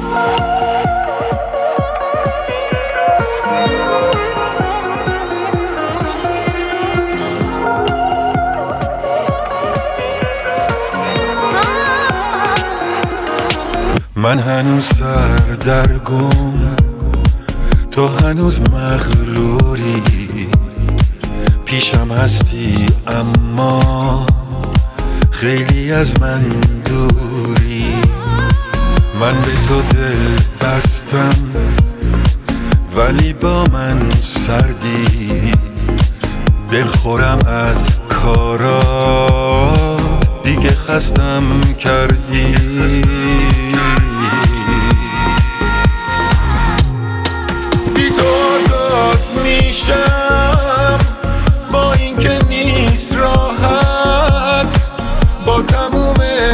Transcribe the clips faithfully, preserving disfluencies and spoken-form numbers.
من هنوز سردرگم، تو هنوز مغروری، پیشم هستی اما خیلی از من دوری. من به تو دل بستم ولی با من سردی، دل خورم از کارات دیگه خستم کردی. بی تو آزاد میشم با این که نیست راحت، با تموم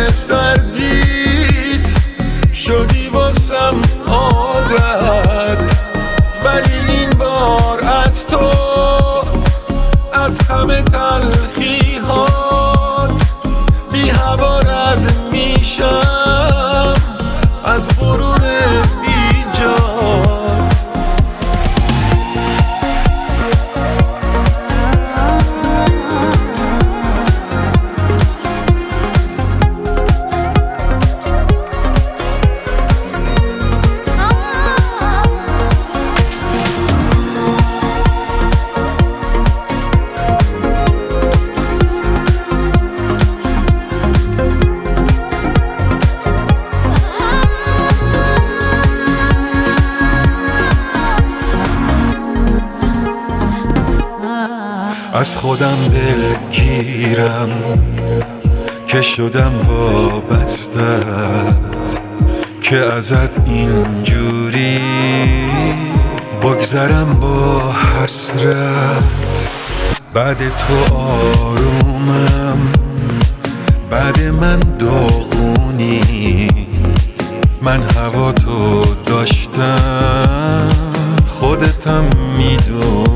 سردیت شدی واسم عادت، ولی این بار از تو از همه تلخی‌هات بی هوا رد میشم از غرور بیجات. از خودم دلگیرم که شدم وابستت، که ازت اینجوری بگذرم با حسرت. بعد تو آرومم، بعد من داغونی، من هوا تو داشتم خودتم میدونی.